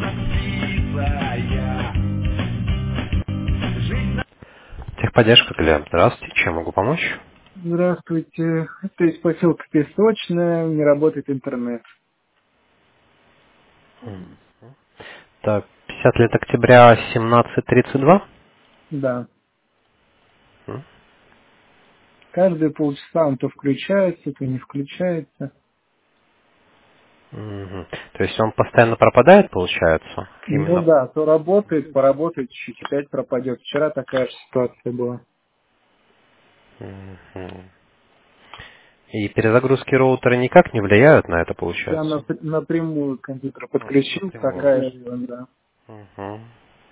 Техподдержка, Глеб. Здравствуйте. Чем могу помочь? Здравствуйте. Это из поселка Песочная, не работает интернет. Так, 50 лет октября, 17:32. Да. Каждые полчаса он то включается, то не включается. Мгм. То есть он постоянно пропадает, получается? Ну Именно. да, то работает, поработает, чуть опять пропадет. Вчера такая же ситуация была. Мгм. И перезагрузки роутера никак не влияют на это, Я получается? напрямую к компьютеру подключил, Напрямую. такая же ерунда. Мгм.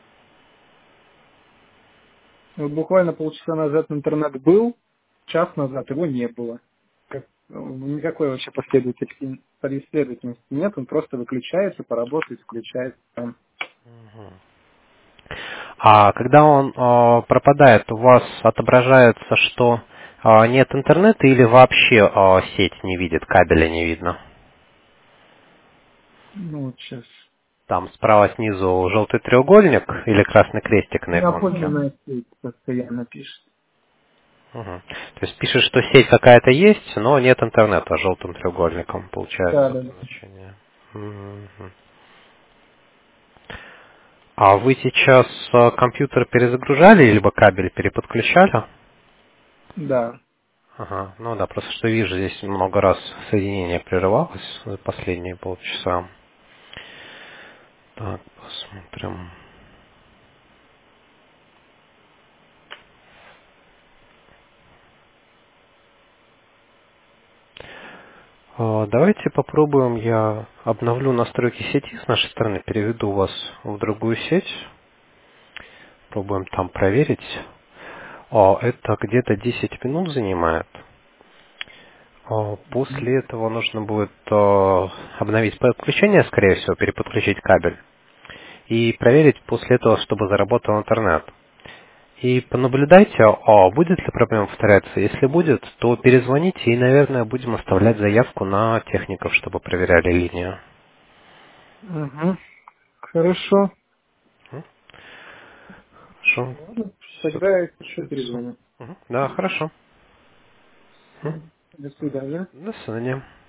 Вот буквально полчаса назад интернет был, час назад его не было. Никакой вообще последовательности нет, он просто выключается, поработает, включается там. А когда он пропадает, у вас отображается, что нет интернета или вообще сеть не видит, кабеля не видно? Ну вот сейчас. Там справа снизу желтый треугольник или красный крестик на иконке? Напомненная сеть постоянно пишет. Мгм. То есть пишет, что сеть какая-то есть, но нет интернета желтым треугольником, Да, получается да, да. значение. Мгм. А вы сейчас компьютер перезагружали, либо кабель переподключали? Да. Ага, ну да, просто что вижу, здесь много раз соединение прерывалось за последние полчаса. Так, посмотрим. Давайте попробуем, я обновлю настройки сети с нашей стороны, переведу вас в другую сеть, пробуем там проверить. Это где-то 10 минут занимает. После этого нужно будет обновить подключение, скорее всего, переподключить кабель и проверить после этого, чтобы заработал интернет. И понаблюдайте, будет ли проблема повторяться. Если будет, то перезвоните и, наверное, будем оставлять заявку на техников, чтобы проверяли линию. Угу. Хорошо. Хорошо. Ладно, Все. тогда я еще перезвоню. Да, хорошо. Всё. До свидания. До свидания.